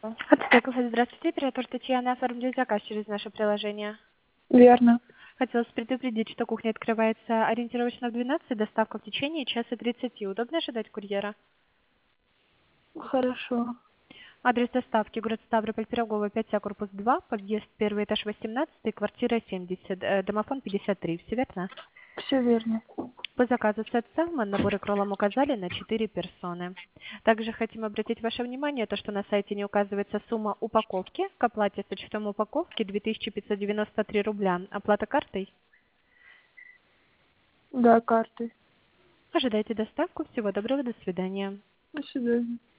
Ацтеков, здравствуйте. Оператор Татьяна, оформлю заказ через наше приложение. Верно. Хотелось предупредить, что кухня открывается ориентировочно в 12, доставка в течение часа 30. Удобно ожидать курьера? Хорошо. Адрес доставки: город Ставрополь, Пирогово, 5А, корпус 2, подъезд, первый этаж, 18, квартира 70, домофон 53. Все верно? Все верно. По заказу сет салмон наборы кроллом указали на 4 персоны. Также хотим обратить ваше внимание, то, что на сайте не указывается сумма упаковки. К оплате с учетом упаковки 2593 рубля. Оплата картой. Да, карты. Ожидайте доставку. Всего доброго. До свидания. До свидания.